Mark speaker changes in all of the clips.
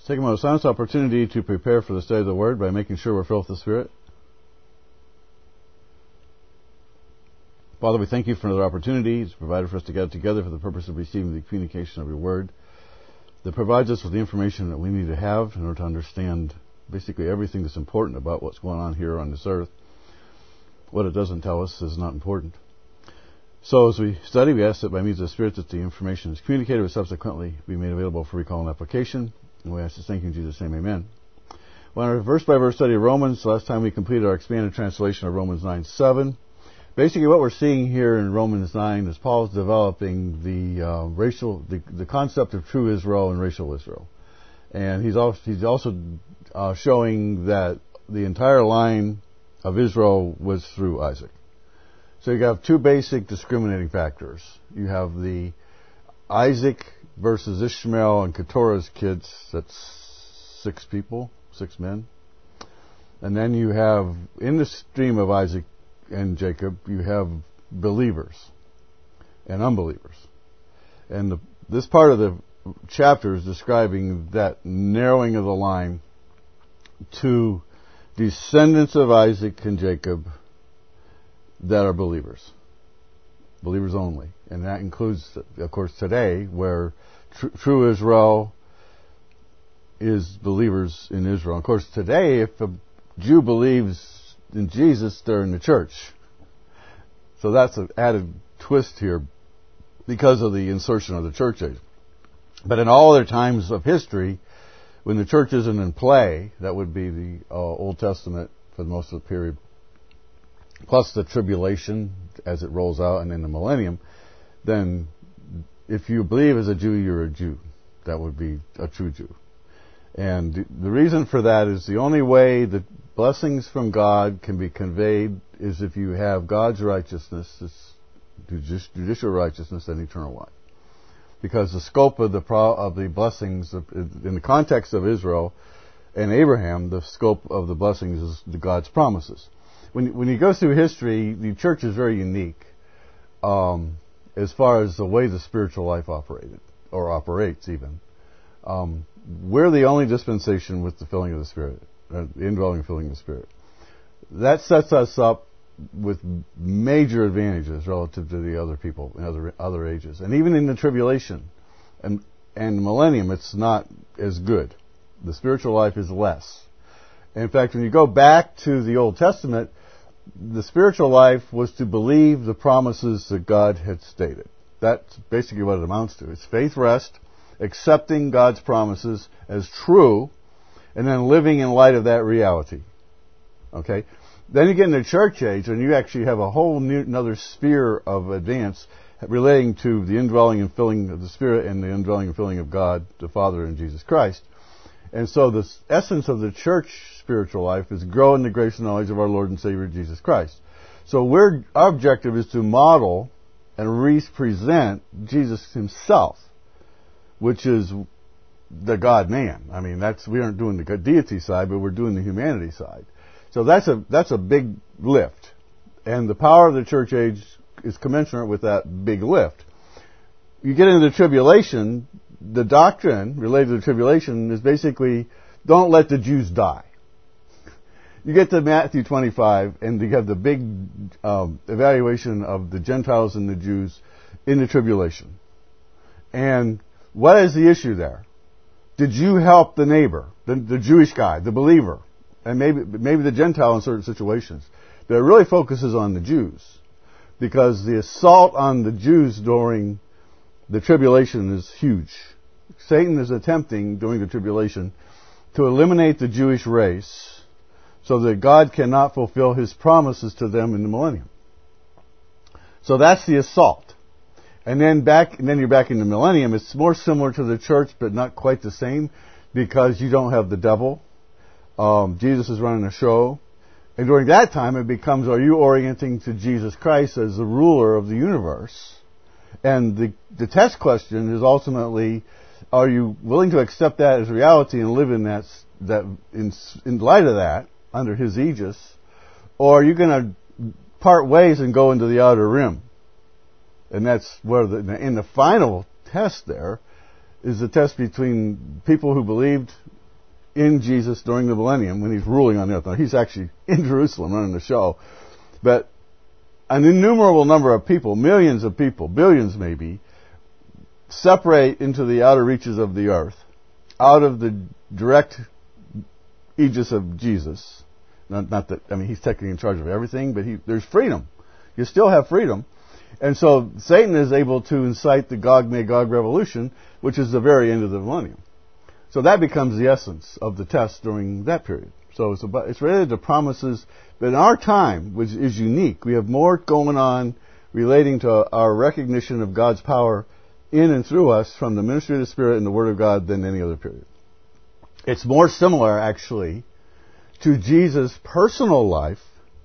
Speaker 1: Take a moment of silence opportunity to prepare for the study of the Word by making sure we're filled with the Spirit. Father, we thank you for another opportunity to provide for us to get together for the purpose of receiving the communication of your Word that provides us with the information that we need to have in order to understand basically everything that's important about what's going on here on this earth. What it doesn't tell us is not important. So as we study, we ask that by means of the Spirit that the information is communicated will subsequently be made available for recall and application. And we ask this thank you in Jesus' name, amen. Well, in our verse-by-verse study of Romans, last time we completed our expanded translation of Romans 9:7. Basically what we're seeing here in Romans 9 is Paul's developing the concept of true Israel and racial Israel. And he's also showing that the entire line of Israel was through Isaac. So you have two basic discriminating factors. You have the Isaac versus Ishmael and Keturah's kids. That's 6 people, 6 men. And then you have, in the stream of Isaac and Jacob, you have believers and unbelievers. And this part of the chapter is describing that narrowing of the line to descendants of Isaac and Jacob that are believers. Believers only. And that includes, of course, today, where true Israel is believers in Israel. Of course, today, if a Jew believes in Jesus, they're in the church. So that's an added twist here because of the insertion of the church age. But in all other times of history, when the church isn't in play, that would be the Old Testament for most of the period, plus the tribulation as it rolls out and then the millennium, then if you believe as a Jew, you're a Jew. That would be a true Jew. And the reason for that is the only way that blessings from God can be conveyed is if you have God's righteousness, judicial righteousness, and eternal life. Because the scope of the blessings, in the context of Israel and Abraham, the scope of the blessings is God's promises. When you go through history, the church is very unique as far as the way the spiritual life operated, or operates even. We're the only dispensation with the filling of the Spirit, the indwelling filling of the Spirit. That sets us up with major advantages relative to the other people in other ages. And even in the tribulation and the millennium, it's not as good. The spiritual life is less. And in fact, when you go back to the Old Testament, the spiritual life was to believe the promises that God had stated. That's basically what it amounts to. It's faith rest, accepting God's promises as true, and then living in light of that reality. Okay? Then you get in the church age, and you actually have a whole another sphere of advance relating to the indwelling and filling of the Spirit and the indwelling and filling of God, the Father, and Jesus Christ. And so the essence of the church spiritual life is grow in the grace and knowledge of our Lord and Savior Jesus Christ. So our objective is to model and represent Jesus himself, which is the God-man. I mean, we aren't doing the deity side, but we're doing the humanity side. So that's a big lift. And the power of the church age is commensurate with that big lift. You get into the tribulation, the doctrine related to the tribulation is basically, don't let the Jews die. You get to Matthew 25, and you have the big evaluation of the Gentiles and the Jews in the tribulation. And what is the issue there? Did you help the neighbor, the Jewish guy, the believer, and maybe the Gentile in certain situations? But it really focuses on the Jews, because the assault on the Jews during the tribulation is huge. Satan is attempting during the tribulation to eliminate the Jewish race so that God cannot fulfill his promises to them in the millennium. So that's the assault. And then you're back in the millennium. It's more similar to the church, but not quite the same, because you don't have the devil. Jesus is running a show. And during that time, it becomes, are you orienting to Jesus Christ as the ruler of the universe? And the test question is ultimately, are you willing to accept that as reality and live in that in light of that, under his aegis? Or are you going to part ways and go into the outer rim? And that's where in the final test there is the test between people who believed in Jesus during the millennium when he's ruling on the earth. Now, he's actually in Jerusalem running the show. But an innumerable number of people, millions of people, billions maybe, separate into the outer reaches of the earth, out of the direct aegis of Jesus. Not that, I mean, he's technically in charge of everything, but there's freedom. You still have freedom. And so Satan is able to incite the Gog-Magog revolution, which is the very end of the millennium. So that becomes the essence of the test during that period. So it's related to promises, but in our time, which is unique, we have more going on relating to our recognition of God's power in and through us from the ministry of the Spirit and the Word of God than any other period. It's more similar, actually, to Jesus' personal life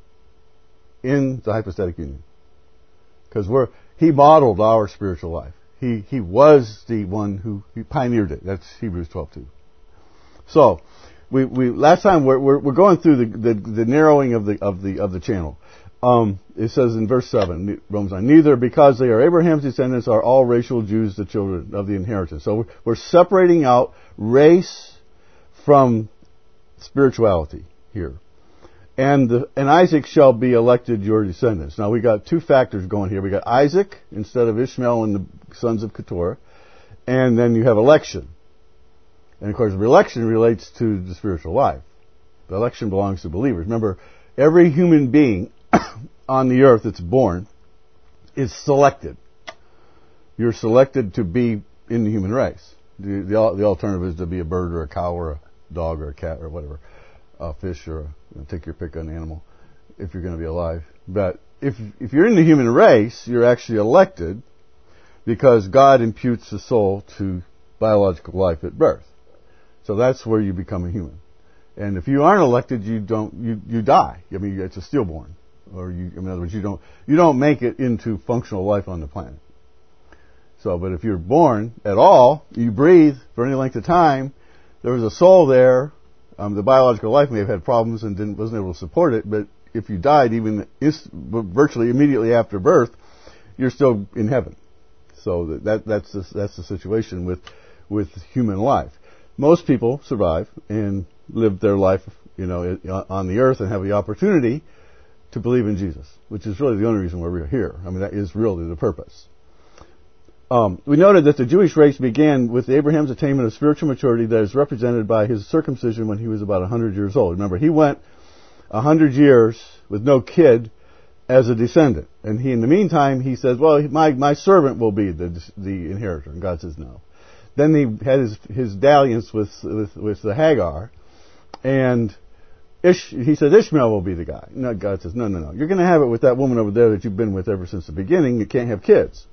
Speaker 1: in the hypostatic union. Because he modeled our spiritual life. He was the one who pioneered it. That's Hebrews 12:2. So, we last time we're going through the narrowing of the channel. It says in verse 7, Romans 9, neither because they are Abraham's descendants are all racial Jews the children of the inheritance. So we're separating out race from spirituality here. And Isaac shall be elected your descendants. Now we got two factors going here. We got Isaac instead of Ishmael and the sons of Keturah. And then you have election. And of course, the election relates to the spiritual life. The election belongs to believers. Remember, every human being on the earth that's born is selected. You're selected to be in the human race. The alternative is to be a bird or a cow or a dog or a cat or whatever, a fish or take your pick on an animal if you're going to be alive. But if you're in the human race, you're actually elected because God imputes the soul to biological life at birth. So that's where you become a human. And if you aren't elected, you die. I mean, it's a stillborn. Or in other words, you don't make it into functional life on the planet. So, but if you're born at all, you breathe for any length of time, there was a soul there. The biological life may have had problems and wasn't able to support it, but if you died even virtually immediately after birth, you're still in heaven. So that's the situation with human life. Most people survive and live their life, on the earth and have the opportunity to believe in Jesus, which is really the only reason why we're here. I mean, that is really the purpose. We noted that the Jewish race began with Abraham's attainment of spiritual maturity that is represented by his circumcision when he was about 100 years old. Remember, he went 100 years with no kid as a descendant. And in the meantime, he says, well, my servant will be the inheritor. And God says no. Then he had his dalliance with the Hagar. And he said Ishmael will be the guy. No, God says, no. You're going to have it with that woman over there that you've been with ever since the beginning. You can't have kids.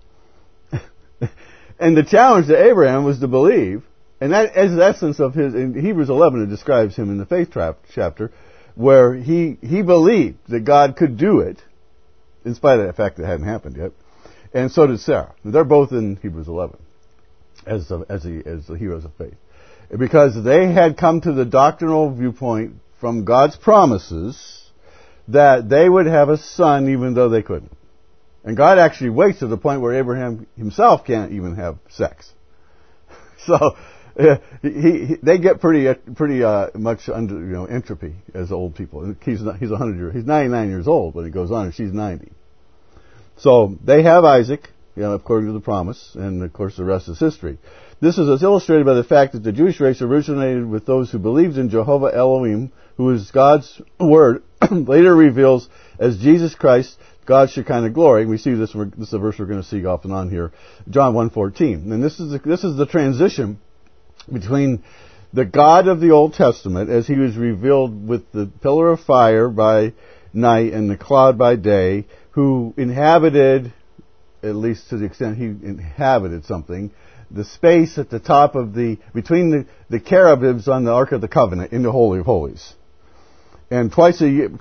Speaker 1: And the challenge to Abraham was to believe. And that is the essence of in Hebrews 11, it describes him in the faith chapter, where he believed that God could do it, in spite of the fact that it hadn't happened yet. And so did Sarah. They're both in Hebrews 11 as the heroes of faith. Because they had come to the doctrinal viewpoint from God's promises that they would have a son even though they couldn't. And God actually waits to the point where Abraham himself can't even have sex. So they get pretty much under entropy as old people. He's 100 years. He's 99 years old when he goes on, and she's 90. So they have Isaac, according to the promise, and of course the rest is history. This is illustrated by the fact that the Jewish race originated with those who believed in Jehovah Elohim, who is God's word, later reveals as Jesus Christ, God's Shekinah glory. We see this is a verse we're going to see off and on here, John 1:14. And this is the transition between the God of the Old Testament, as he was revealed with the pillar of fire by night and the cloud by day, who inhabited, at least to the extent he inhabited something, the space at the top of between the cherubims on the Ark of the Covenant in the Holy of Holies. And twice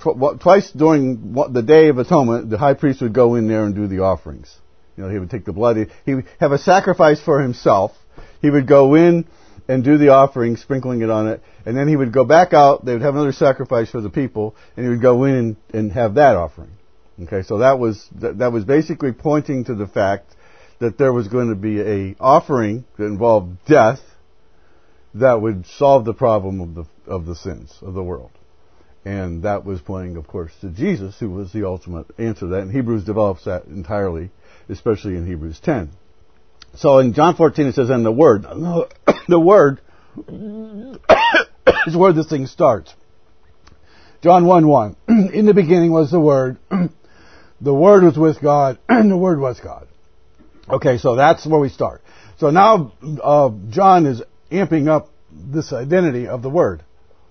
Speaker 1: during the Day of Atonement, the high priest would go in there and do the offerings. He would take the blood. He would have a sacrifice for himself. He would go in and do the offering, sprinkling it on it. And then he would go back out. They would have another sacrifice for the people. And he would go in and have that offering. Okay, so that was basically pointing to the fact that there was going to be a offering that involved death that would solve the problem of the sins of the world. And that was pointing, of course, to Jesus, who was the ultimate answer to that. And Hebrews develops that entirely, especially in Hebrews 10. So in John 14 it says, and the Word. The Word is where this thing starts. John 1:1. In the beginning was the Word. The Word was with God, and the Word was God. Okay, so that's where we start. So now John is amping up this identity of the Word.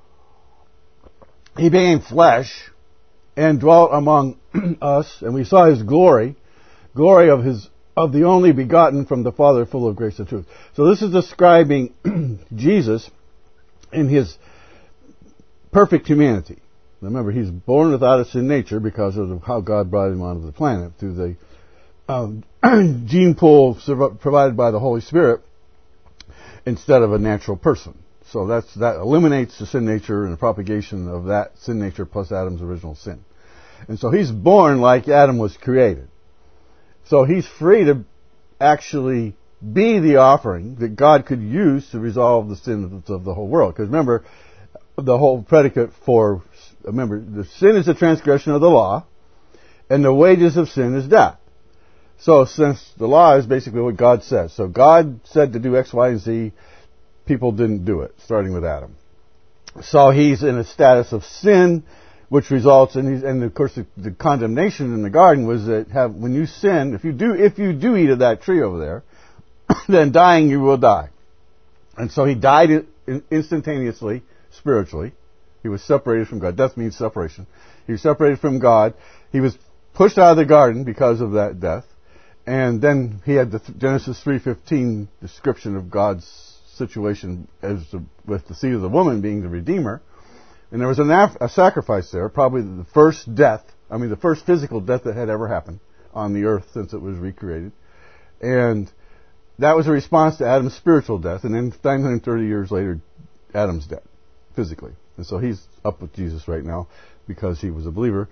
Speaker 1: He became flesh and dwelt among us, and we saw His glory of the only begotten from the Father, full of grace and truth. So this is describing Jesus in His perfect humanity. Remember, He's born without a sin nature because of how God brought Him onto the planet through the gene pool provided by the Holy Spirit instead of a natural person. So that eliminates the sin nature and the propagation of that sin nature plus Adam's original sin. And so He's born like Adam was created. So He's free to actually be the offering that God could use to resolve the sins of the whole world. Because remember, the whole predicate the sin is the transgression of the law, and the wages of sin is death. So since the law is basically what God says. So God said to do X, Y, and Z, people didn't do it, starting with Adam. So He's in a status of sin, which results in, and of course the condemnation in the garden was that when you sin, if you do eat of that tree over there, then dying you will die. And so He died instantaneously, spiritually. He was separated from God. Death means separation. He was separated from God. He was pushed out of the garden because of that death. And then he had the Genesis 3:15 description of God's situation with the seed of the woman being the Redeemer. And there was a sacrifice there, probably the first the first physical death that had ever happened on the earth since it was recreated. And that was a response to Adam's spiritual death. And then 930 years later, Adam's dead, physically. And so he's up with Jesus right now because he was a believer.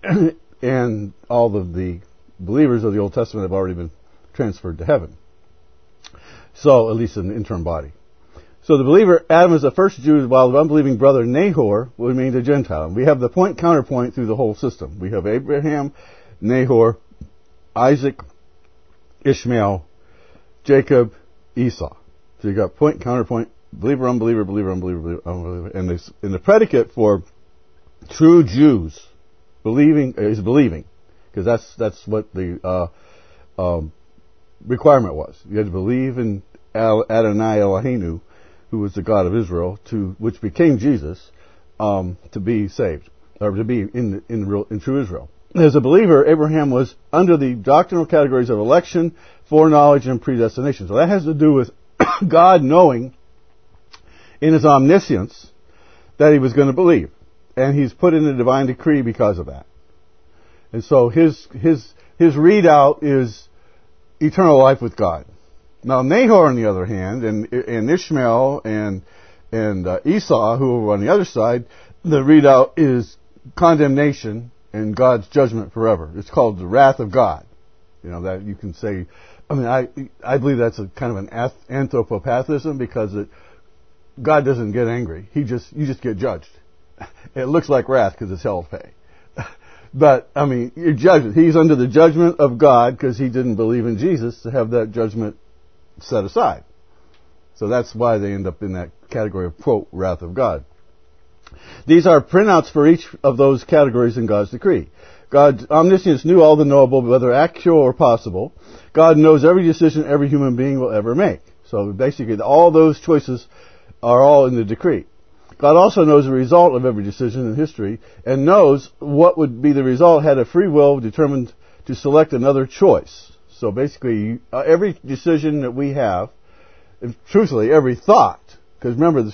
Speaker 1: And all of the believers of the Old Testament have already been transferred to heaven. So, at least in the interim body. So the believer, Adam is the first Jew, while the unbelieving brother Nahor remained a Gentile. And we have the point-counterpoint through the whole system. We have Abraham, Nahor, Isaac, Ishmael, Jacob, Esau. So you got point-counterpoint, believer, unbeliever, believer, unbeliever, believer, unbeliever. And the predicate for true Jews is believing. Because that's what the requirement was. You had to believe in Adonai Eloheinu, who was the God of Israel, which became Jesus, to be saved, or to be in true Israel. As a believer, Abraham was under the doctrinal categories of election, foreknowledge, and predestination. So that has to do with God knowing in His omniscience that He was going to believe. And He's put in a divine decree because of that. And so his readout is eternal life with God. Now Nahor, on the other hand, and Ishmael and Esau, who were on the other side, the readout is condemnation and God's judgment forever. It's called the wrath of God. You know, that you can say. I mean, I believe that's a kind of an anthropopathism because God doesn't get angry. You just get judged. It looks like wrath because it's hell pay. But, I mean, you're judged. He's under the judgment of God because he didn't believe in Jesus to have that judgment set aside. So that's why they end up in that category of, quote, wrath of God. These are printouts for each of those categories in God's decree. God's omniscience knew all the knowable, whether actual or possible. God knows every decision every human being will ever make. So basically, all those choices are all in the decree. God also knows the result of every decision in history and knows what would be the result had a free will determined to select another choice. So basically, every decision that we have, and truthfully, every thought, because remember,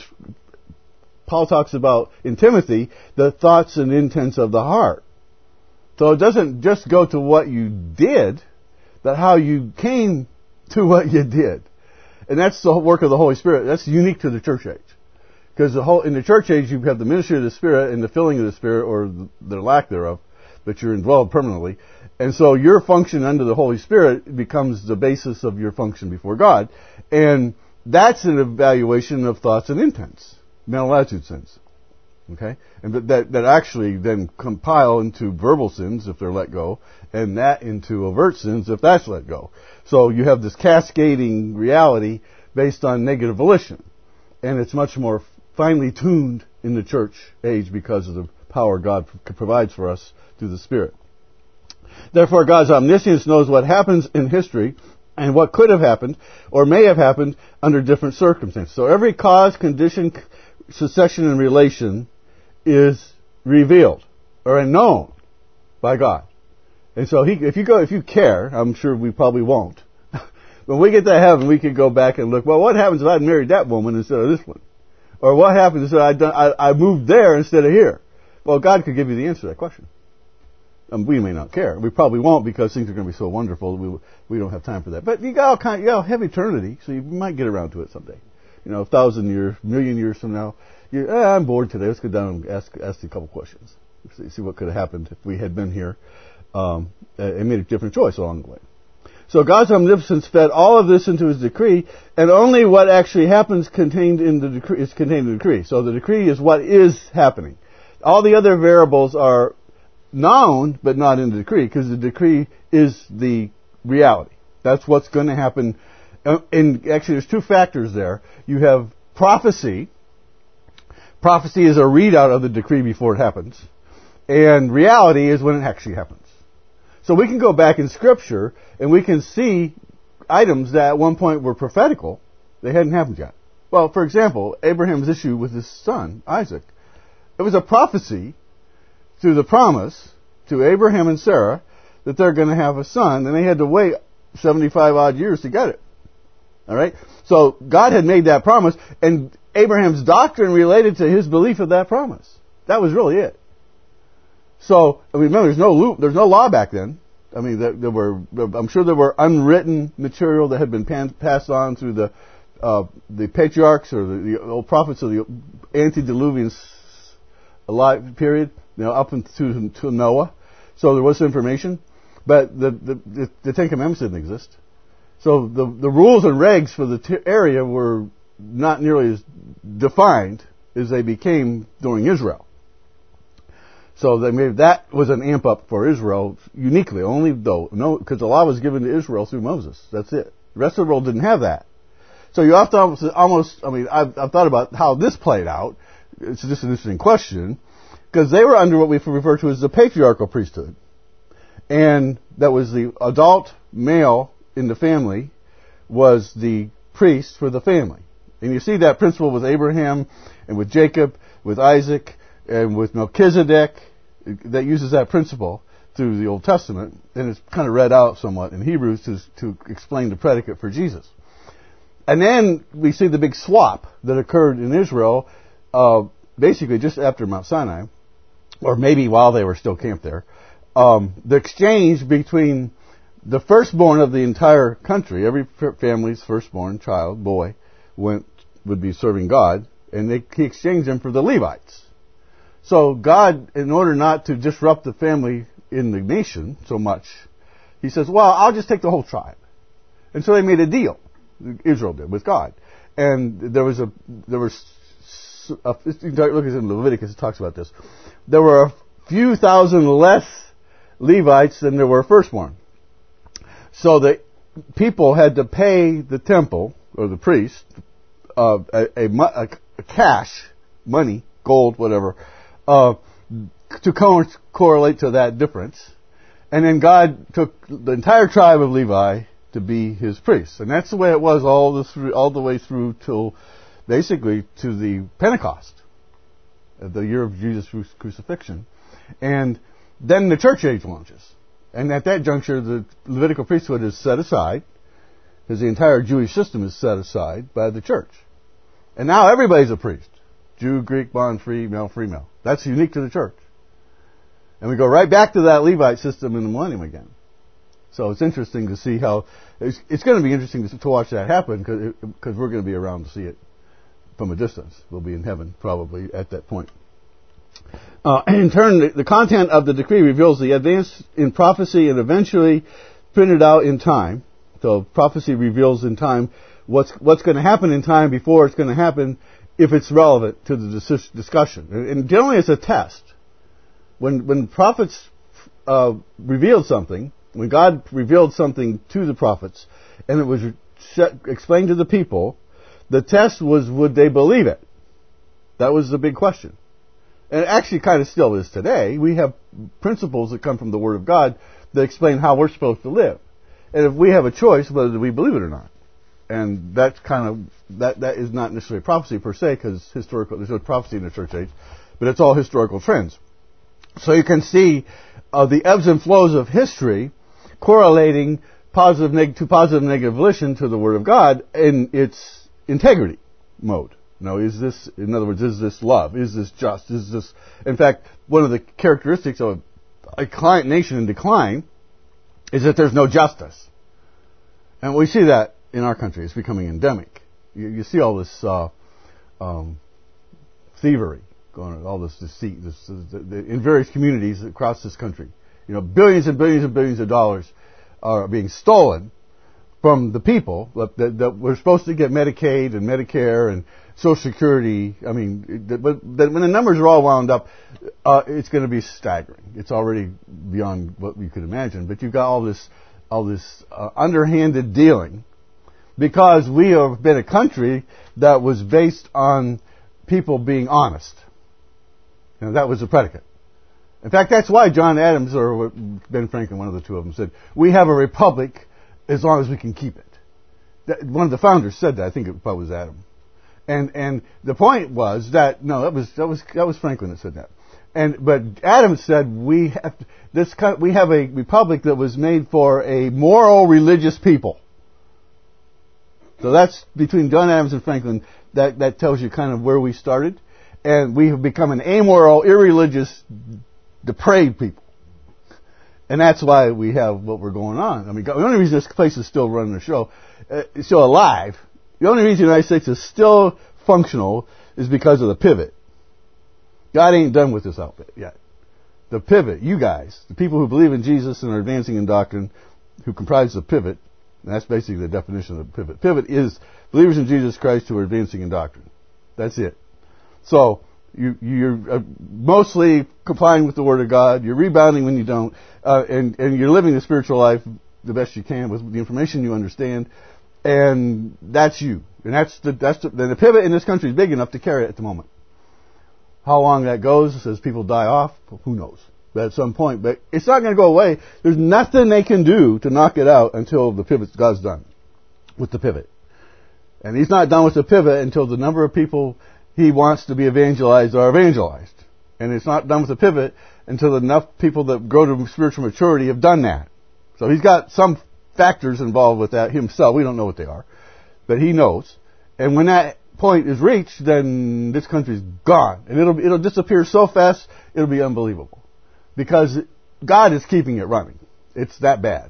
Speaker 1: Paul talks about, in Timothy, the thoughts and intents of the heart. So it doesn't just go to what you did, but how you came to what you did. And that's the work of the Holy Spirit. That's unique to the church age. Because in the church age, you have the ministry of the Spirit and the filling of the Spirit, or the lack thereof, but you're indwelled permanently. And so your function under the Holy Spirit becomes the basis of your function before God. And that's an evaluation of thoughts and intents, mental attitude sins. Okay? And that actually then compile into verbal sins if they're let go, and that into overt sins if that's let go. So you have this cascading reality based on negative volition. And it's much more finely tuned in the church age because of the power God provides for us through the Spirit. Therefore, God's omniscience knows what happens in history and what could have happened or may have happened under different circumstances. So every cause, condition, succession, and relation is revealed or known by God. And so if you care, I'm sure we probably won't. When we get to heaven, we can go back and look, well, what happens if I married that woman instead of this one? Or what happens if I moved there instead of here? Well, God could give you the answer to that question. We may not care. We probably won't because things are going to be so wonderful. We don't have time for that. But you have eternity, so you might get around to it someday. 1,000 years, million years from now, I'm bored today. Let's go down and ask you a couple questions. See what could have happened if we had been here and made a different choice along the way. So God's omnipotence fed all of this into His decree, and only what actually happens contained in the decree is contained in the decree. So the decree is what is happening. All the other variables are known, but not in the decree, because the decree is the reality. That's what's going to happen. And actually, there's two factors there. You have prophecy. Prophecy is a readout of the decree before it happens. And reality is when it actually happens. So we can go back in Scripture and we can see items that at one point were prophetical. They hadn't happened yet. Well, for example, Abraham's issue with his son, Isaac. It was a prophecy through the promise to Abraham and Sarah that they're going to have a son, and they had to wait 75 odd years to get it. All right? So God had made that promise, and Abraham's doctrine related to his belief of that promise. That was really it. So, remember, there's no law back then. I mean, I'm sure there were unwritten material that had been passed on through the patriarchs or the old prophets of the antediluvian period, up to Noah. So there was information, but the Ten Commandments didn't exist. So the rules and regs for the area were not nearly as defined as they became during Israel. So that was an amp up for Israel uniquely, because the law was given to Israel through Moses. That's it. The rest of the world didn't have that. So you have to I've thought about how this played out. It's just an interesting question, because they were under what we refer to as the patriarchal priesthood. And that was the adult male in the family was the priest for the family. And you see that principle with Abraham and with Jacob, with Isaac, and with Melchizedek, that uses that principle through the Old Testament, and it's kind of read out somewhat in Hebrews to explain the predicate for Jesus. And then we see the big swap that occurred in Israel, basically just after Mount Sinai, or maybe while they were still camped there. The exchange between the firstborn of the entire country, every family's firstborn child, boy, would be serving God, and he exchanged them for the Levites. So God, in order not to disrupt the family in the nation so much, He says, well, I'll just take the whole tribe. And so they made a deal, Israel did, with God. And there was look at in Leviticus, it talks about this. There were a few thousand less Levites than there were firstborn. So the people had to pay the temple, or the priest, a cash, money, gold, whatever, to correlate to that difference. And then God took the entire tribe of Levi to be His priests. And that's the way it was all the way through till basically to the Pentecost, the year of Jesus' crucifixion. And then the church age launches. And at that juncture, the Levitical priesthood is set aside, because the entire Jewish system is set aside by the church. And now everybody's a priest. Jew, Greek, bond, free male. That's unique to the church. And we go right back to that Levite system in the millennium again. So it's interesting to see how, it's going to be interesting to watch that happen, because we're going to be around to see it from a distance. We'll be in heaven probably at that point. In turn, the content of the decree reveals the advance in prophecy and eventually printed out in time. So prophecy reveals in time what's going to happen in time before it's going to happen if it's relevant to the discussion. And generally it's a test. When prophets revealed something, when God revealed something to the prophets, and it was explained to the people, the test was, would they believe it? That was the big question. And it actually kind of still is today. We have principles that come from the Word of God that explain how we're supposed to live. And if we have a choice, whether we believe it or not. And that's kind of, that is not necessarily prophecy per se, because there's no prophecy in the church age, but it's all historical trends. So you can see the ebbs and flows of history correlating positive and negative volition to the Word of God in its integrity mode. Now, in other words, is this love? Is this just? Is this, in fact, one of the characteristics of a client nation in decline is that there's no justice. And we see that in our country. It's becoming endemic. You see all this thievery going on, all this deceit in various communities across this country. Billions and billions and billions of dollars are being stolen from the people that we're supposed to get Medicaid and Medicare and Social Security. I mean, but when the numbers are all wound up, it's going to be staggering. It's already beyond what we could imagine. But you've got all this underhanded dealing, because we have been a country that was based on people being honest. That was the predicate. In fact, that's why John Adams or Ben Franklin, one of the two of them, said, "We have a republic as long as we can keep it." One of the founders said that. I think it probably was Adam. And the point was that that was Franklin that said that. But Adams said we have a republic that was made for a moral, religious people. So that's between John Adams and Franklin. That tells you kind of where we started, and we have become an amoral, irreligious, depraved people. And that's why we have what we're going on. I mean, the only reason this place is still running the show, it's still alive, the only reason the United States is still functional is because of the pivot. God ain't done with this outfit yet. The pivot, you guys, the people who believe in Jesus and are advancing in doctrine, who comprise the pivot, and that's basically the definition of the pivot. Pivot is believers in Jesus Christ who are advancing in doctrine. That's it. So, you're mostly complying with the Word of God. You're rebounding when you don't, and you're living the spiritual life the best you can with the information you understand, and that's you. And the pivot in this country is big enough to carry it at the moment. How long that goes as people die off, who knows? But at some point, but it's not going to go away. There's nothing they can do to knock it out until the pivot, God's done with the pivot, and He's not done with the pivot until the number of people He wants to be evangelized are evangelized. And it's not done with the pivot until enough people that grow to spiritual maturity have done that. So He's got some factors involved with that Himself. We don't know what they are, but He knows. And when that point is reached, then this country's gone. And it'll disappear so fast, it'll be unbelievable. Because God is keeping it running. It's that bad.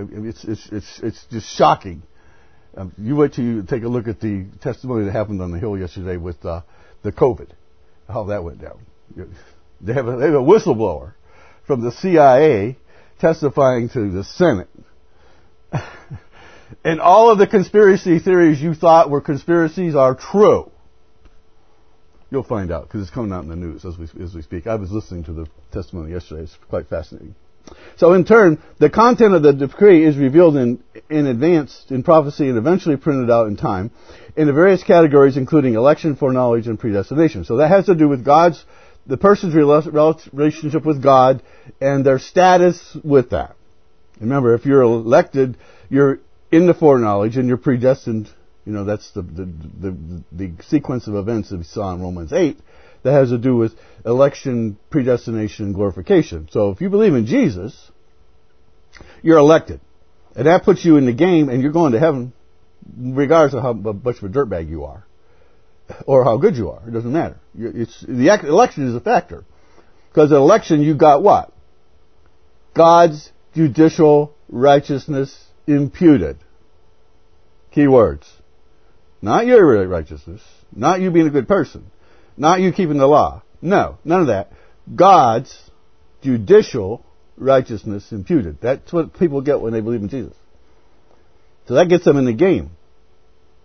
Speaker 1: It's just shocking. You wait till you take a look at the testimony that happened on the Hill yesterday with the COVID, how that went down. They have a whistleblower from the CIA testifying to the Senate. And all of the conspiracy theories you thought were conspiracies are true. You'll find out, because it's coming out in the news as we speak. I was listening to the testimony yesterday. It's quite fascinating. So in turn, the content of the decree is revealed in advance in prophecy and eventually printed out in time in the various categories, including election, foreknowledge, and predestination. So that has to do with the person's relationship with God and their status with that. Remember, if you're elected, you're in the foreknowledge and you're predestined. That's the sequence of events that we saw in Romans 8 that has to do with election, predestination, and glorification. So if you believe in Jesus, you're elected. And that puts you in the game, and you're going to heaven regardless of how much of a dirtbag you are or how good you are. It doesn't matter. The election is a factor. Because in election, you got what? God's judicial righteousness imputed. Key words. Not your righteousness. Not you being a good person. Not you keeping the law. No, none of that. God's judicial righteousness imputed. That's what people get when they believe in Jesus. So that gets them in the game.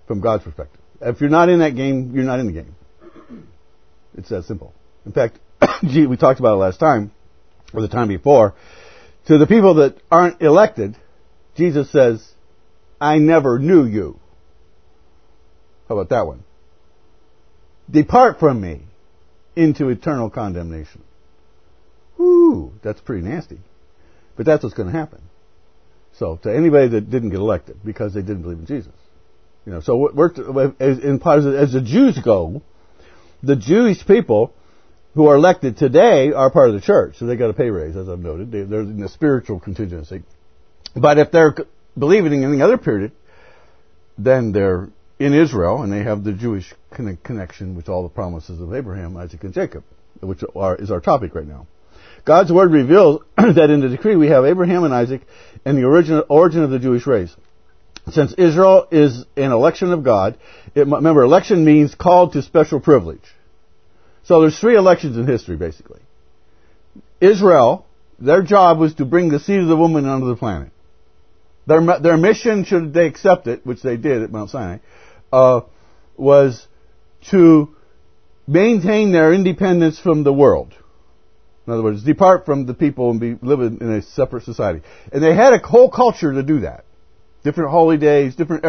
Speaker 1: from God's perspective. If you're not in that game, you're not in the game. It's that simple. In fact, we talked about it last time, or the time before. To the people that aren't elected, Jesus says, I never knew you. How about that one? Depart from me into eternal condemnation. Whoo, that's pretty nasty. But that's what's going to happen. So, to anybody that didn't get elected because they didn't believe in Jesus. So as the Jews go, the Jewish people who are elected today are part of the church, so they got a pay raise, as I've noted. They're in the spiritual contingency. But if they're believing in any other period, then they're in Israel, and they have the Jewish connection with all the promises of Abraham, Isaac, and Jacob, which is our topic right now. God's word reveals that in the decree we have Abraham and Isaac and the origin of the Jewish race. Since Israel is an election of God, remember, election means called to special privilege. So there's 3 elections in history, basically. Israel, their job was to bring the seed of the woman onto the planet. Their mission, should they accept it, which they did at Mount Sinai, was to maintain their independence from the world. In other words, depart from the people and live in a separate society. And they had a whole culture to do that. Different holy days, different.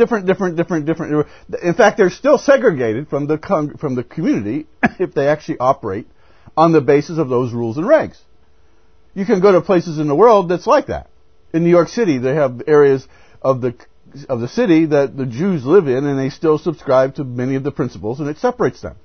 Speaker 1: In fact, they're still segregated from the community if they actually operate on the basis of those rules and regs. You can go to places in the world that's like that. In New York City, they have areas of the city that the Jews live in, and they still subscribe to many of the principles, and it separates them.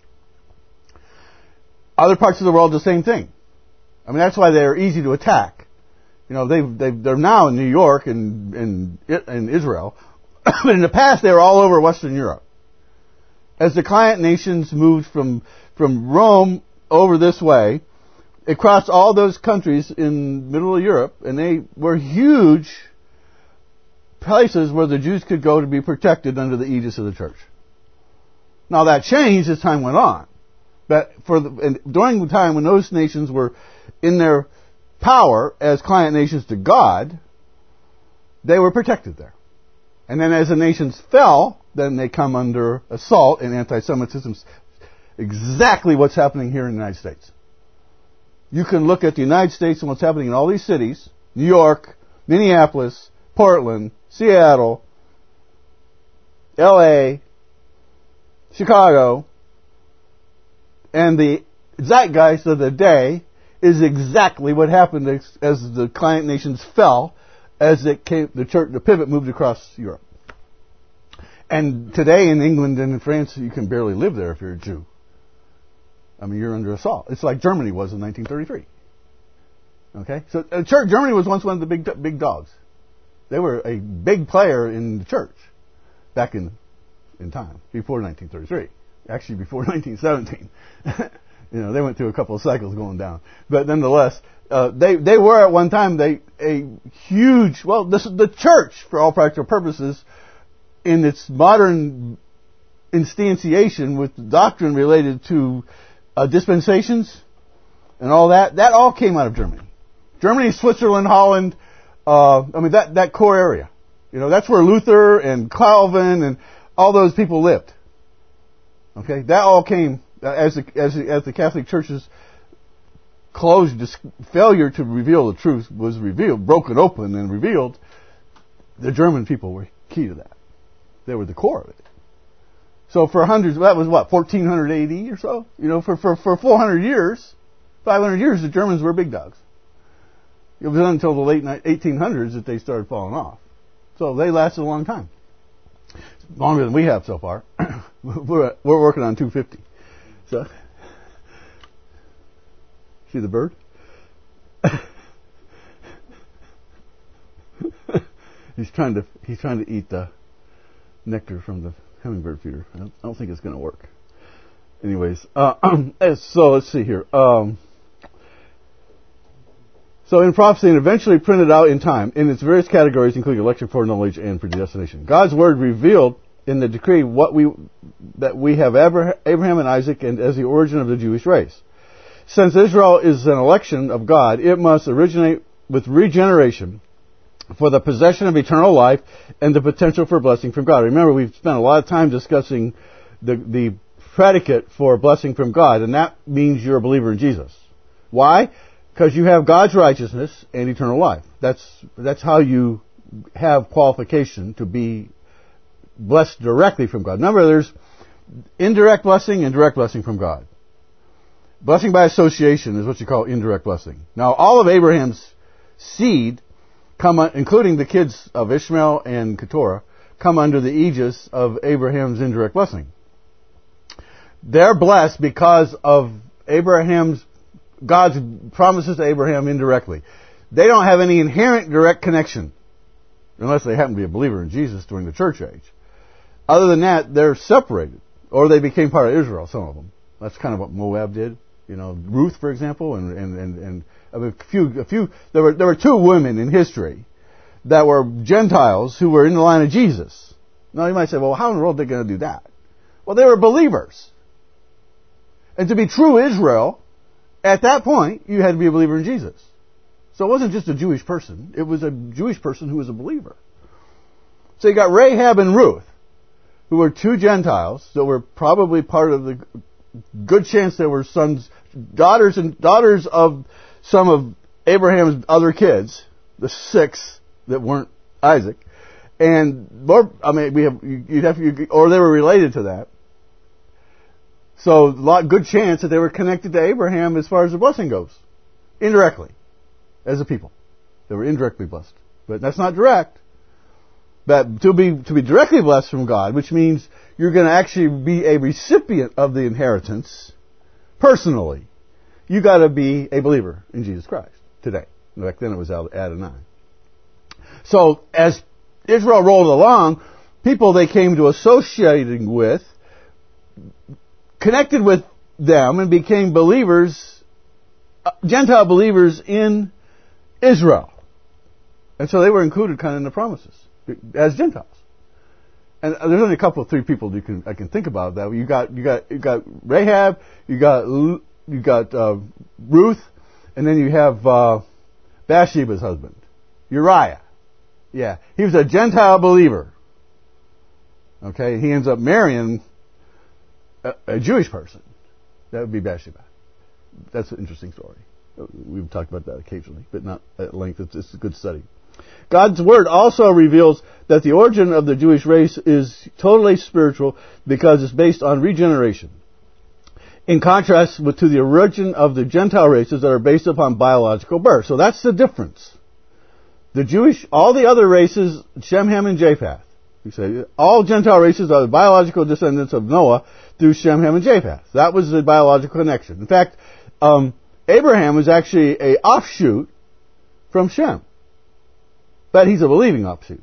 Speaker 1: Other parts of the world, the same thing. I mean, that's why they're easy to attack. They're now in New York and Israel, but in the past they were all over Western Europe. As the client nations moved from Rome over this way, it crossed all those countries in middle of Europe, and they were huge places where the Jews could go to be protected under the aegis of the church. Now that changed as time went on, but during the time when those nations were in their power as client nations to God, they were protected there. And then as the nations fell, then they come under assault and anti-Semitism. Exactly what's happening here in the United States. You can look at the United States and what's happening in all these cities, New York, Minneapolis, Portland, Seattle, LA, Chicago, and the zeitgeist of the day is exactly what happened as the client nations fell, as the pivot moved across Europe. And today in England and in France, you can barely live there if you're a Jew. I mean, you're under assault. It's like Germany was in 1933. Okay? So Germany was once one of the big dogs. They were a big player in the church back in time, before 1933. Actually, before 1917. They went through a couple of cycles going down. But nonetheless, they were at one time a huge, the church, for all practical purposes, in its modern instantiation with doctrine related to dispensations and all that all came out of Germany. Germany, Switzerland, Holland, that core area. That's where Luther and Calvin and all those people lived. Okay? That all came as the Catholic Church's failure to reveal the truth was revealed, broken open and revealed. The German people were key to that. They were the core of it. So for hundreds, that was 1400 AD or so? For 400 years, 500 years, the Germans were big dogs. It was until the late 1800s that they started falling off. So they lasted a long time. Longer than we have so far. We're working on 250. So, see the bird? He's trying to eat the nectar from the hummingbird feeder. I don't think it's going to work. Anyways, so let's see here. So in prophecy, and eventually printed out in time, in its various categories, including election, foreknowledge, and predestination. God's word revealed in the decree that we have Abraham and Isaac, and as the origin of the Jewish race. Since Israel is an election of God, it must originate with regeneration for the possession of eternal life and the potential for blessing from God. Remember, we've spent a lot of time discussing the predicate for blessing from God, and that means you're a believer in Jesus. Why? Because you have God's righteousness and eternal life. That's how you have qualification to be blessed directly from God. Remember, there's indirect blessing and direct blessing from God. Blessing by association is what you call indirect blessing. Now, all of Abraham's seed, including the kids of Ishmael and Keturah, come under the aegis of Abraham's indirect blessing. They're blessed because of God's promises to Abraham indirectly. They don't have any inherent direct connection, unless they happen to be a believer in Jesus during the church age. Other than that, they're separated, or they became part of Israel, some of them. That's kind of what Moab did. Ruth, for example, and a few. There were two women in history that were Gentiles who were in the line of Jesus. Now you might say, well, how in the world are they going to do that? Well, they were believers. And to be true Israel, at that point, you had to be a believer in Jesus. So it wasn't just a Jewish person. It was a Jewish person who was a believer. So you got Rahab and Ruth, who were two Gentiles that were probably part of the good chance they were daughters of some of Abraham's other kids, the 6 that weren't Isaac, and more. I mean, or they were related to that. So, good chance that they were connected to Abraham as far as the blessing goes, indirectly, as a people. They were indirectly blessed, but that's not direct. But to be directly blessed from God, which means you're going to actually be a recipient of the inheritance personally, you got to be a believer in Jesus Christ today. Back then it was Adonai. So as Israel rolled along, people they came to associating with connected with them and became believers, Gentile believers in Israel. And so they were included kind of in the promises as Gentiles. And there's only three people I can think about that. You got Rahab, you got Ruth, and then you have Bathsheba's husband, Uriah. Yeah, he was a Gentile believer. Okay, he ends up marrying a Jewish person. That would be Bathsheba. That's an interesting story. We've talked about that occasionally, but not at length. It's a good study. God's Word also reveals that the origin of the Jewish race is totally spiritual because it's based on regeneration. In contrast to the origin of the Gentile races that are based upon biological birth. So that's the difference. All the other races, Shem, Ham, and Japheth. We say all Gentile races are the biological descendants of Noah through Shem, Ham, and Japheth. That was the biological connection. In fact, Abraham was actually an offshoot from Shem. But he's a believing offshoot.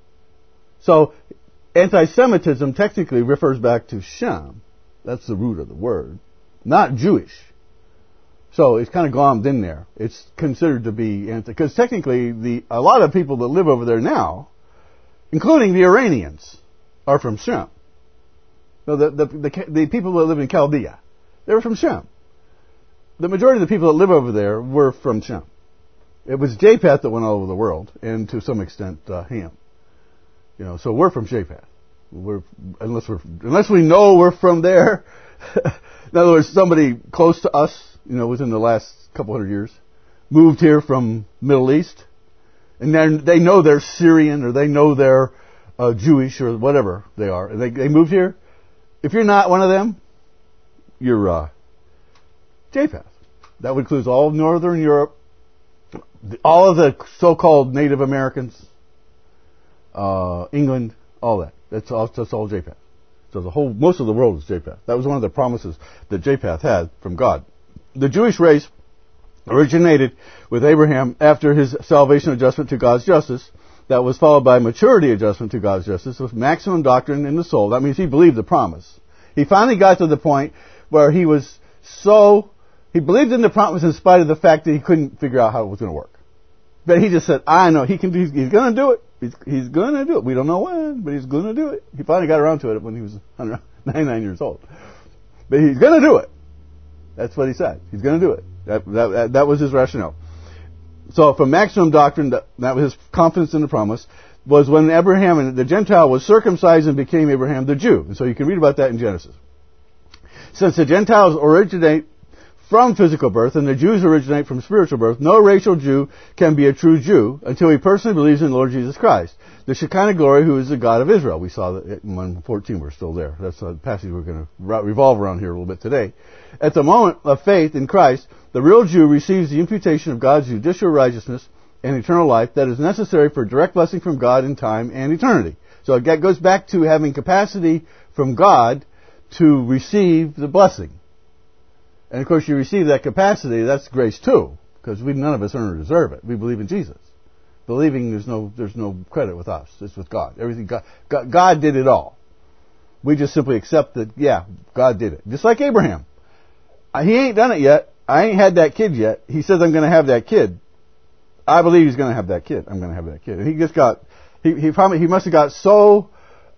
Speaker 1: So, anti-Semitism technically refers back to Shem. That's the root of the word. Not Jewish. So, it's kind of glommed in there. It's considered to be because technically a lot of people that live over there now, including the Iranians, are from Shem. So the people that live in Chaldea, they were from Shem. The majority of the people that live over there were from Shem. It was Japheth that went all over the world, and to some extent Ham. So we're from Japheth. Unless we know we're from there. In other words, somebody close to us, within the last couple hundred years, moved here from Middle East, and then they know they're Syrian or they know they're Jewish or whatever they are, and they moved here. If you're not one of them, you're Japheth. That would include all of Northern Europe, all of the so-called Native Americans, England, all that. That's all Japheth. So most of the world is Japheth. That was one of the promises that Japheth had from God. The Jewish race originated with Abraham after his salvation adjustment to God's justice. That was followed by maturity adjustment to God's justice with maximum doctrine in the soul. That means he believed the promise. He finally got to the point where he believed in the promise in spite of the fact that he couldn't figure out how it was going to work. But he just said, I know, he's going to do it. He's going to do it. We don't know when, but he's going to do it. He finally got around to it when he was 99 years old. But he's going to do it. That's what he said. He's going to do it. That was his rationale. So from maximum doctrine, that was his confidence in the promise, was when Abraham and the Gentile was circumcised and became Abraham the Jew. And so you can read about that in Genesis. Since the Gentiles originate from physical birth and the Jews originate from spiritual birth, no racial Jew can be a true Jew until he personally believes in the Lord Jesus Christ, the Shekinah glory, who is the God of Israel. We saw that in 1:14. We're still there. That's the passage we're going to revolve around here a little bit today. At the moment of faith in Christ, the real Jew receives the imputation of God's judicial righteousness and eternal life that is necessary for direct blessing from God in time and eternity. So it goes back to having capacity from God to receive the blessing. And of course, you receive that capacity, that's grace too, because none of us earn or deserve it. We believe in Jesus. Believing, there's no credit with us. It's with God. Everything God did it all. We just simply accept that, yeah, God did it. Just like Abraham. He ain't done it yet. I ain't had that kid yet. He says I'm going to have that kid. I believe he's going to have that kid. I'm going to have that kid. And he just got, he must have got so,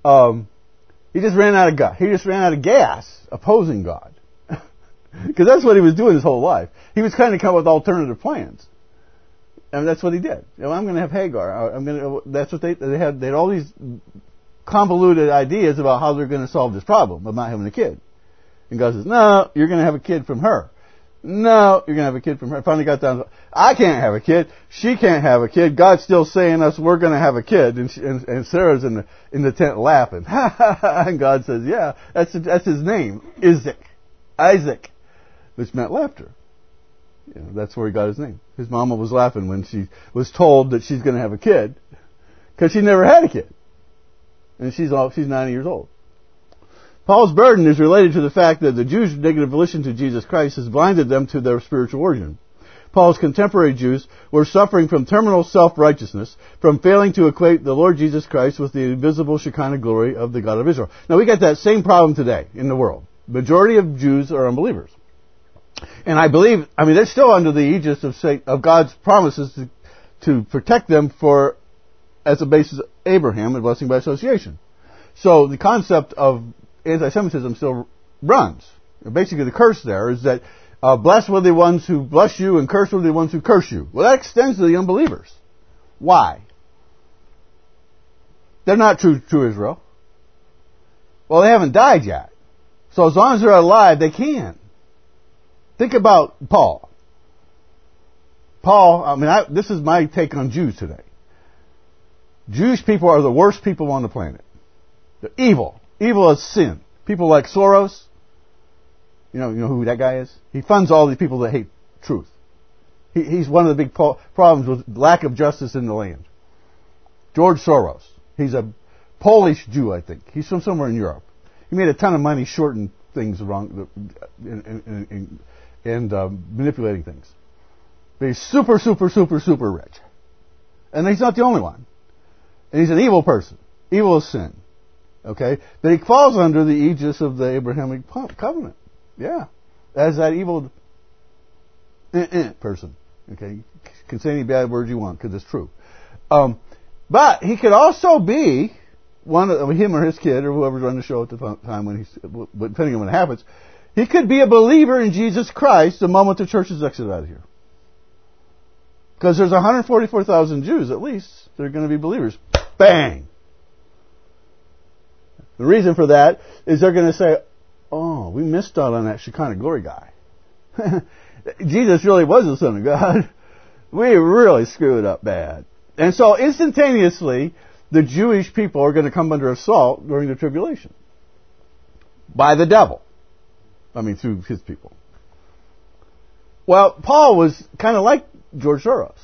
Speaker 1: he just ran out of gas opposing God. Because that's what he was doing his whole life. He was kind of coming up with alternative plans. And that's what he did. You know, I'm going to have Hagar. That's what they had all these convoluted ideas about how they're going to solve this problem of not having a kid. And God says, no, you're going to have a kid from her. No, you're going to have a kid from her. Finally got down to, I can't have a kid. She can't have a kid. God's still saying us, we're going to have a kid. And Sarah's in the tent laughing. And God says, yeah, that's his name. Isaac. Which meant laughter. You know, that's where he got his name. His mama was laughing when she was told that she's going to have a kid, because she never had a kid, and she's 90 years old. Paul's burden is related to the fact that the Jews' negative volition to Jesus Christ has blinded them to their spiritual origin. Paul's contemporary Jews were suffering from terminal self-righteousness, from failing to equate the Lord Jesus Christ with the invisible Shekinah glory of the God of Israel. Now we got that same problem today in the world. The majority of Jews are unbelievers. And I believe, they're still under the aegis of God's promises to protect them as a basis of Abraham and blessing by association. So the concept of anti-Semitism still runs. Basically the curse there is that blessed were the ones who bless you and cursed were the ones who curse you. Well, that extends to the unbelievers. Why? They're not true Israel. Well, they haven't died yet. So as long as they're alive, they can. Think about Paul. This is my take on Jews today. Jewish people are the worst people on the planet. They're evil. Evil as sin. People like Soros. You know who that guy is? He funds all these people that hate truth. He's one of the big problems with lack of justice in the land. George Soros. He's a Polish Jew, I think. He's from somewhere in Europe. He made a ton of money shorting things wrong and manipulating things. But he's super, super, super, super rich. And he's not the only one. And he's an evil person. Evil is sin. Okay? But he falls under the aegis of the Abrahamic covenant. Yeah. As that evil person. Okay? You can say any bad words you want because it's true. But he could also be him or his kid or whoever's running the show at the time depending on when it happens, he could be a believer in Jesus Christ the moment the church is exited out of here. Because there's 144,000 Jews at least that are going to be believers. Bang! The reason for that is they're going to say, oh, we missed out on that Shekinah glory guy. Jesus really was the Son of God. We really screwed up bad. And so instantaneously, the Jewish people are going to come under assault during the tribulation. By the devil. Through his people. Well, Paul was kind of like George Soros.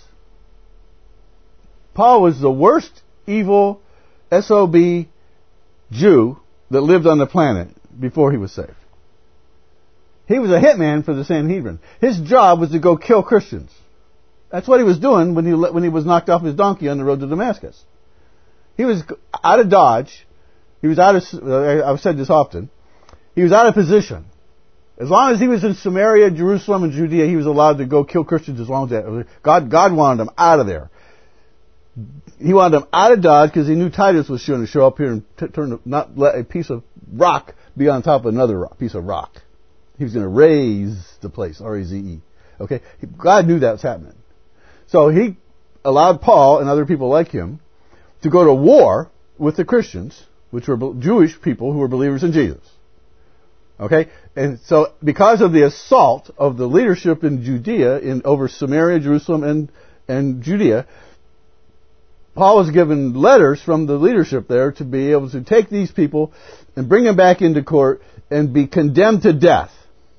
Speaker 1: Paul was the worst evil SOB Jew that lived on the planet before he was saved. He was a hitman for the Sanhedrin. His job was to go kill Christians. That's what he was doing when he was knocked off his donkey on the road to Damascus. He was out of Dodge. He was out of, I've said this often, he was out of position. As long as he was in Samaria, Jerusalem, and Judea, he was allowed to go kill Christians as long as that. God wanted him out of there. He wanted him out of Dodge because he knew Titus was going to show up here and not let a piece of rock be on top of another piece of rock. He was going to raze the place, R-A-Z-E. Okay? God knew that was happening. So he allowed Paul and other people like him to go to war with the Christians, which were Jewish people who were believers in Jesus. Okay? And so because of the assault of the leadership in Judea, over Samaria, Jerusalem, and Judea, Paul was given letters from the leadership there to be able to take these people and bring them back into court and be condemned to death.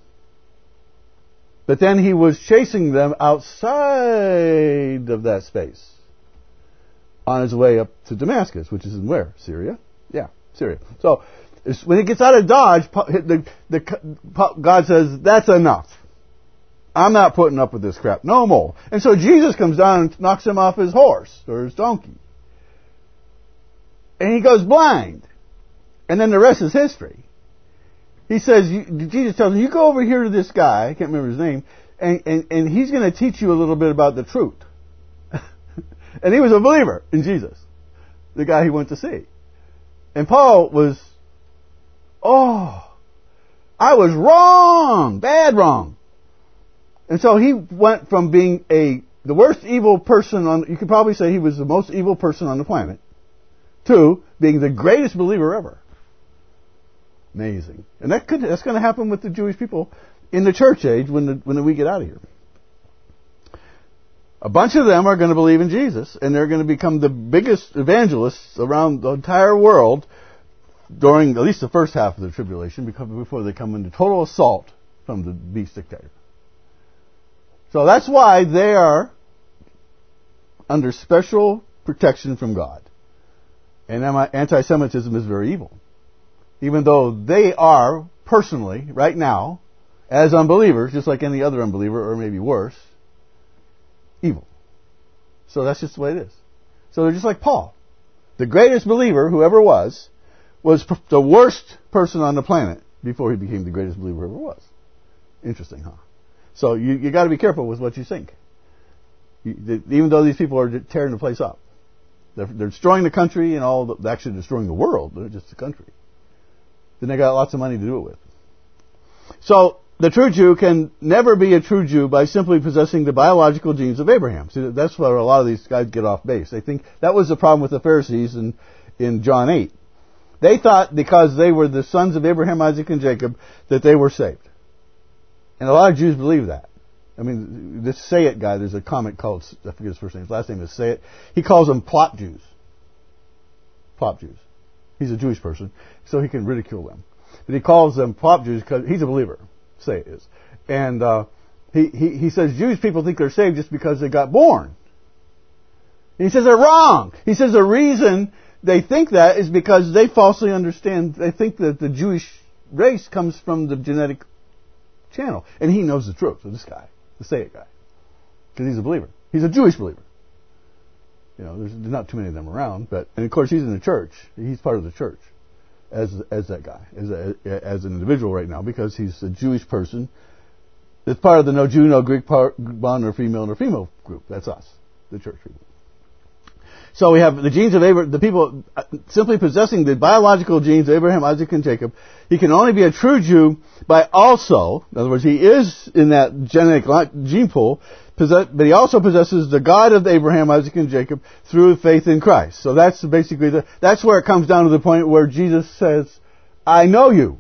Speaker 1: But then he was chasing them outside of that space on his way up to Damascus, which is in where? Syria? Yeah, Syria. So when he gets out of Dodge, God says, that's enough. I'm not putting up with this crap no more. And so Jesus comes down and knocks him off his horse or his donkey. And he goes blind. And then the rest is history. He says, Jesus tells him, you go over here to this guy, I can't remember his name, and he's going to teach you a little bit about the truth. And he was a believer in Jesus, the guy he went to see. And Paul was, I was wrong, bad wrong. And so he went from being the worst evil person you could probably say he was the most evil person on the planet, to being the greatest believer ever. Amazing. And that's going to happen with the Jewish people in the church age when we get out of here. A bunch of them are going to believe in Jesus, and they're going to become the biggest evangelists around the entire world during at least the first half of the tribulation, before they come into total assault from the beast dictator. So that's why they are under special protection from God. And anti-Semitism is very evil. Even though they are personally, right now, as unbelievers, just like any other unbeliever, or maybe worse, evil. So that's just the way it is. So they're just like Paul. The greatest believer who ever was the worst person on the planet before he became the greatest believer who ever was. Interesting, huh? So you got to be careful with what you think. Even though these people are tearing the place up. They're destroying the country and actually destroying the world, not just the country. Then they got lots of money to do it with. So the true Jew can never be a true Jew by simply possessing the biological genes of Abraham. See, that's where a lot of these guys get off base. They think that was the problem with the Pharisees in John 8. They thought because they were the sons of Abraham, Isaac, and Jacob that they were saved. And a lot of Jews believe that. I mean, this Say It guy, there's a comic called, I forget his first name, his last name is Say It. He calls them plot Jews. Plot Jews. He's a Jewish person, so he can ridicule them. But he calls them plot Jews because he's a believer. Say It is. And he says Jewish people think they're saved just because they got born. And he says they're wrong. He says the reason they think that is because they falsely understand, they think that the Jewish race comes from the genetic channel. And he knows the truth. So this guy, the Say It guy, because he's a believer. He's a Jewish believer. You know, there's not too many of them around, and of course he's in the church. He's part of the church as that guy, as an individual right now, because he's a Jewish person. It's part of the no Jew, no Greek, bond, nor female group. That's us, the church people. So we have the genes of Abraham, the people simply possessing the biological genes of Abraham, Isaac, and Jacob. He can only be a true Jew by also, in other words, he is in that genetic gene pool, but he also possesses the God of Abraham, Isaac, and Jacob through faith in Christ. So that's basically that's where it comes down to the point where Jesus says, I know you.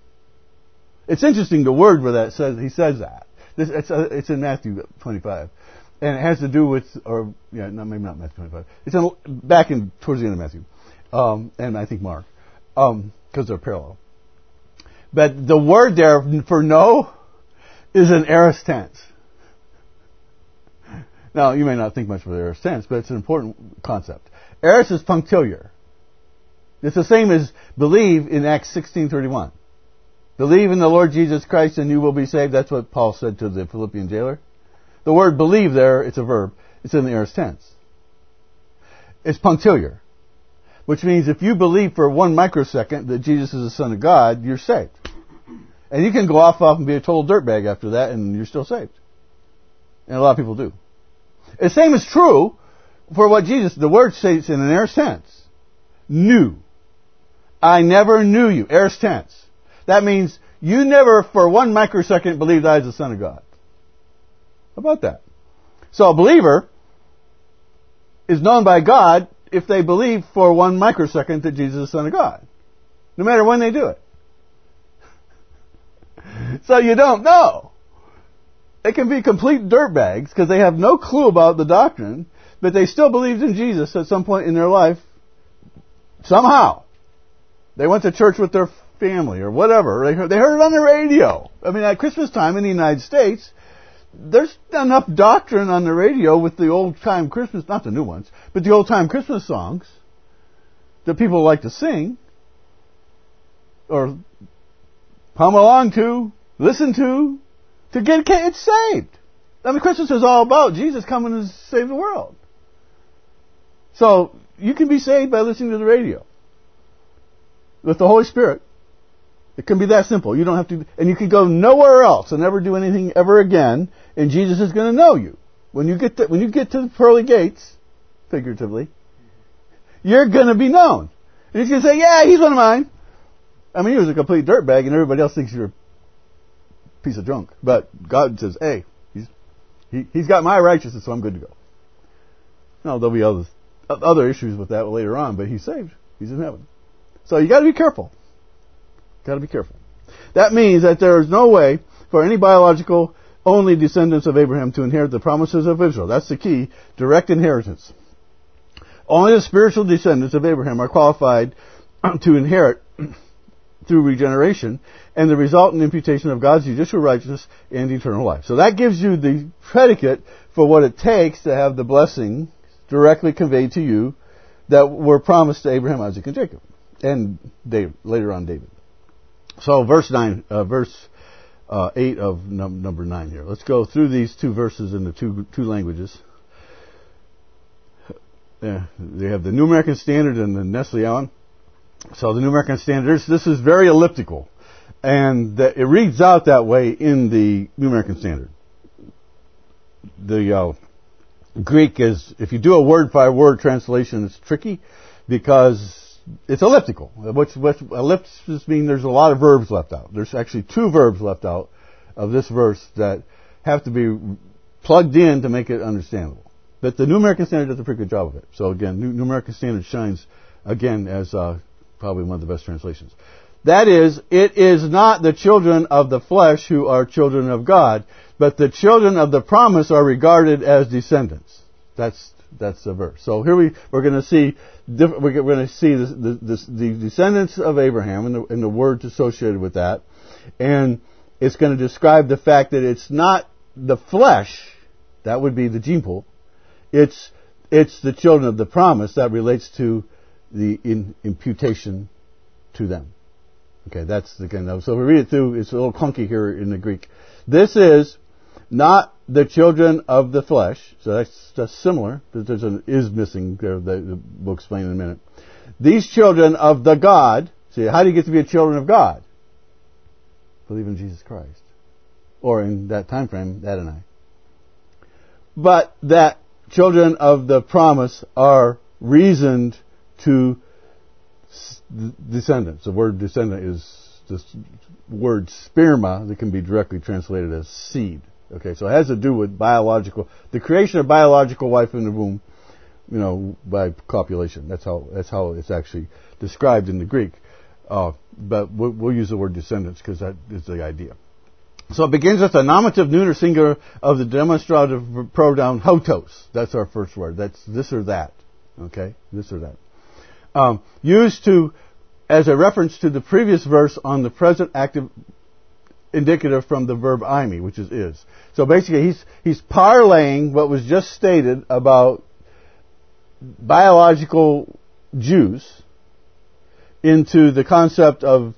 Speaker 1: It's interesting the word where that says, he says that. It's in Matthew 25. And it has to do with, maybe not Matthew 25. It's towards the end of Matthew. And I think Mark. Because they're parallel. But the word there for know is an aorist tense. Now, you may not think much of the aorist tense, but it's an important concept. Aorist is punctiliar. It's the same as believe in Acts 16:31. Believe in the Lord Jesus Christ and you will be saved. That's what Paul said to the Philippian jailer. The word believe there, it's a verb. It's in the aorist tense. It's punctiliar. Which means if you believe for 1 microsecond that Jesus is the Son of God, you're saved. And you can go off and be a total dirtbag after that and you're still saved. And a lot of people do. The same is true for what the word says in an aorist tense. Knew. I never knew you. Aorist tense. That means you never for 1 microsecond believed I was the Son of God. How about that? So a believer is known by God if they believe for 1 microsecond that Jesus is the Son of God. No matter when they do it. So you don't know. They can be complete dirtbags because they have no clue about the doctrine, but they still believed in Jesus at some point in their life. Somehow. They went to church with their family or whatever. They heard it on the radio. I mean, at Christmas time in the United States, there's enough doctrine on the radio with the old-time Christmas, not the new ones, but the old-time Christmas songs that people like to sing or hum along to, listen to get kids saved. I mean, Christmas is all about Jesus coming to save the world. So, you can be saved by listening to the radio. With the Holy Spirit. It can be that simple. You don't have to, and you can go nowhere else and never do anything ever again, and Jesus is going to know you. When you get to the pearly gates, figuratively, you're going to be known. And he's going to say, yeah, he's one of mine. I mean, he was a complete dirtbag, and everybody else thinks you're a piece of junk. But God says, hey, he's got my righteousness, so I'm good to go. Now, there'll be other issues with that later on, but he's saved. He's in heaven. So you got to be careful. Got to be careful. That means that there is no way for any biological only descendants of Abraham to inherit the promises of Israel. That's the key. Direct inheritance. Only the spiritual descendants of Abraham are qualified to inherit through regeneration and the resultant imputation of God's judicial righteousness and eternal life. So that gives you the predicate for what it takes to have the blessing directly conveyed to you that were promised to Abraham, Isaac, and Jacob. And David, later on David. So verse 8 of number 9 here. Let's go through these two verses in the two languages. They have the New American Standard and the Nestle Aland. So the New American Standard, this is very elliptical. And it reads out that way in the New American Standard. The Greek is, if you do a word-by-word translation, it's tricky because it's elliptical. Which ellipses mean there's a lot of verbs left out. There's actually 2 verbs left out of this verse that have to be plugged in to make it understandable. But the New American Standard does a pretty good job of it. So again, New American Standard shines again as probably one of the best translations. That is, it is not the children of the flesh who are children of God, but the children of the promise are regarded as descendants. That's the verse. So here we're going to see the descendants of Abraham and the words associated with that, and it's going to describe the fact that it's not the flesh that would be the gene pool. It's the children of the promise that relates to the imputation to them. Okay, that's the kind of. So if we read it through, it's a little clunky here in the Greek. This is not the children of the flesh, so that's similar. There's an is missing there that we'll explain in a minute. These children of the God, see, how do you get to be a children of God? Believe in Jesus Christ. Or in that time frame, Adonai. But that children of the promise are reasoned to descendants. The word descendant is this word sperma that can be directly translated as seed. Okay, so it has to do with the creation of biological life in the womb, by copulation. That's how it's actually described in the Greek. But we'll use the word descendants because that is the idea. So it begins with a nominative neuter singular of the demonstrative pronoun hotos. That's our first word. That's this or that. Okay, this or that. Used as a reference to the previous verse on the present active indicative from the verb imi, which is. So basically he's parlaying what was just stated about biological Jews into the concept of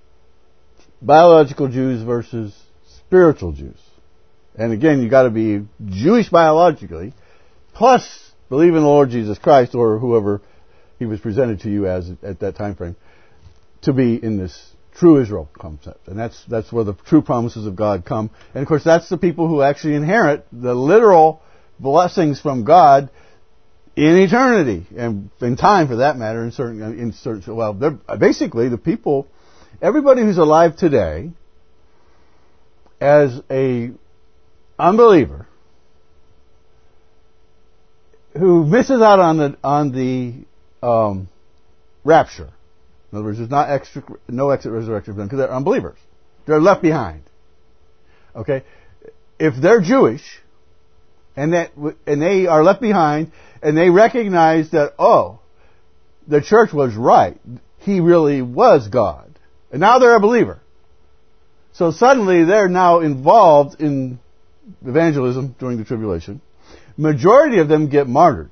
Speaker 1: biological Jews versus spiritual Jews. And again, you got to be Jewish biologically, plus believe in the Lord Jesus Christ or whoever he was presented to you as at that time frame, to be in this true Israel concept. And that's where the true promises of God come. And of course, that's the people who actually inherit the literal blessings from God in eternity and in time, for that matter. They're basically the people, everybody who's alive today as a unbeliever who misses out on the rapture. In other words, there's no exit resurrection for them because they're unbelievers. They're left behind. Okay, if they're Jewish and they are left behind and they recognize that the church was right, he really was God, and now they're a believer. So suddenly they're now involved in evangelism during the tribulation. Majority of them get martyred.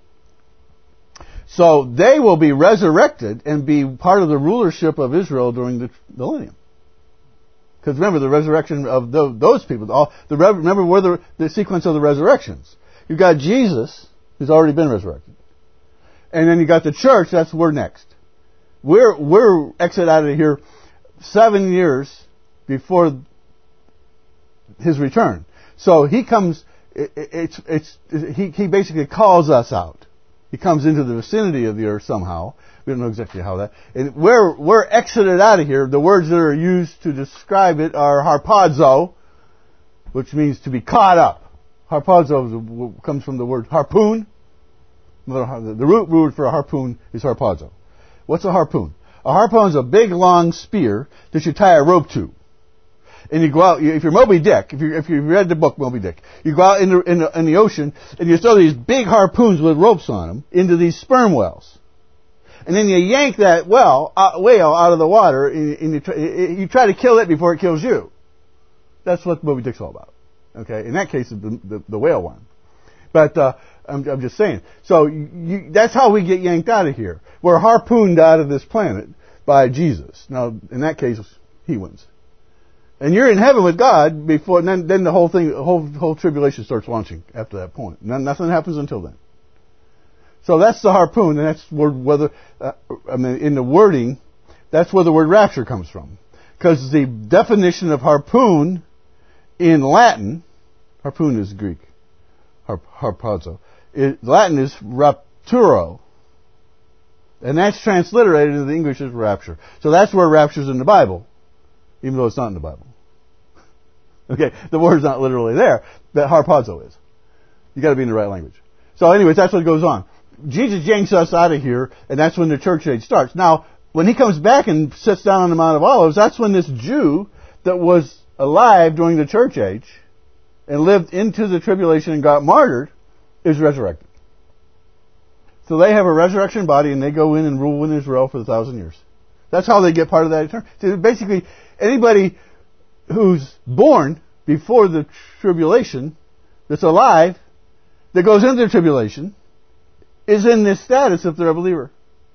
Speaker 1: So they will be resurrected and be part of the rulership of Israel during the millennium. Because remember, the resurrection of those people, remember where the sequence of the resurrections. You've got Jesus, who's already been resurrected. And then you got the church, that's we're next. We're exit out of here 7 years before his return. So he comes, he basically calls us out. He comes into the vicinity of the earth somehow. We don't know exactly how that. And we're exited out of here. The words that are used to describe it are harpazo, which means to be caught up. Harpazo comes from the word harpoon. The root word for a harpoon is harpazo. What's a harpoon? A harpoon is a big long spear that you tie a rope to. And you go out, if you're Moby Dick, if you read the book Moby Dick, you go out in the ocean and you throw these big harpoons with ropes on them into these sperm whales. And then you yank that whale out of the water and you try to kill it before it kills you. That's what Moby Dick's all about. Okay? In that case, the whale one. But I'm just saying. So that's how we get yanked out of here. We're harpooned out of this planet by Jesus. Now, in that case, he wins. And you're in heaven with God before, and then the whole thing, the whole tribulation starts launching after that point. Nothing happens until then. So that's the harpoon, and that's in the wording, that's where the word rapture comes from. Because the definition of harpoon in Latin, harpoon is Greek, harpazo. Latin is rapturo. And that's transliterated into the English as rapture. So that's where rapture's in the Bible, even though it's not in the Bible. Okay, the word's not literally there, but harpazo is. You gotta be in the right language. So anyways, that's what goes on. Jesus yanks us out of here, and that's when the church age starts. Now, when he comes back and sits down on the Mount of Olives, that's when this Jew that was alive during the church age and lived into the tribulation and got martyred is resurrected. So they have a resurrection body and they go in and rule in Israel for 1,000 years. That's how they get part of that eternity. So basically, anybody who's born before the tribulation, that's alive, that goes into the tribulation, is in this status if they're a believer.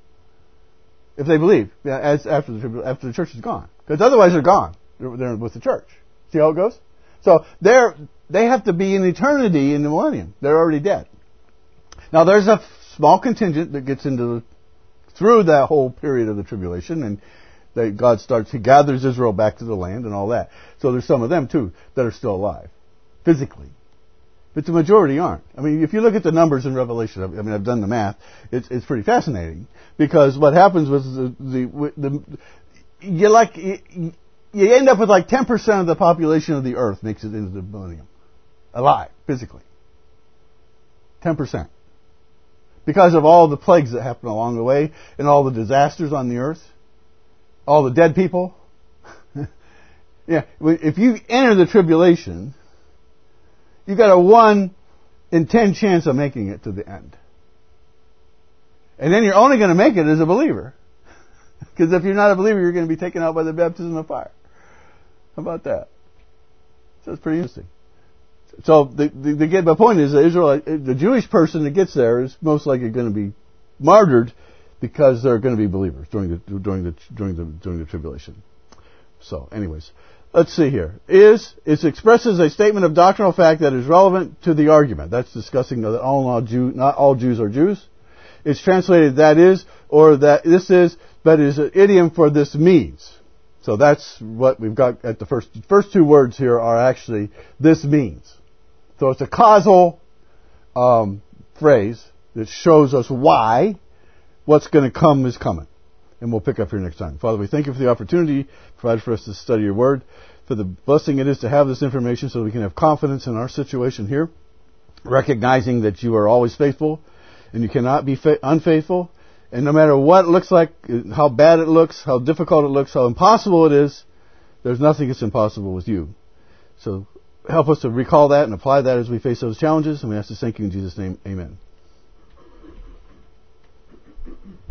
Speaker 1: If they believe, after the church is gone. Because otherwise they're gone. They're with the church. See how it goes? So they have to be in eternity in the millennium. They're already dead. Now there's a small contingent that gets through that whole period of the tribulation, and he gathers Israel back to the land and all that. So there's some of them too that are still alive, physically. But the majority aren't. I mean, if you look at the numbers in Revelation, I've done the math, it's pretty fascinating. Because what happens was you end up with like 10% of the population of the earth makes it into the millennium. Alive, physically. 10%. Because of all the plagues that happen along the way, and all the disasters on the earth, all the dead people. Yeah, if you enter the tribulation, you got a 1 in 10 chance of making it to the end. And then you're only going to make it as a believer. Because if you're not a believer, you're going to be taken out by the baptism of fire. How about that? So it's pretty interesting. So the point is, the Jewish person that gets there is most likely going to be martyred because they're going to be believers during the tribulation. So, anyways, let's see here. It expresses a statement of doctrinal fact that is relevant to the argument. That's discussing that not all Jews are Jews. It's translated that is, or that this is, but is an idiom for this means. So that's what we've got at the first two words here are actually this means. So it's a causal phrase that shows us why what's going to come is coming. And we'll pick up here next time. Father, we thank you for the opportunity provided for us to study your word, for the blessing it is to have this information so that we can have confidence in our situation here, recognizing that you are always faithful and you cannot be unfaithful. And no matter what it looks like, how bad it looks, how difficult it looks, how impossible it is, there's nothing that's impossible with you. So help us to recall that and apply that as we face those challenges. And we ask this thank you in Jesus' name. Amen.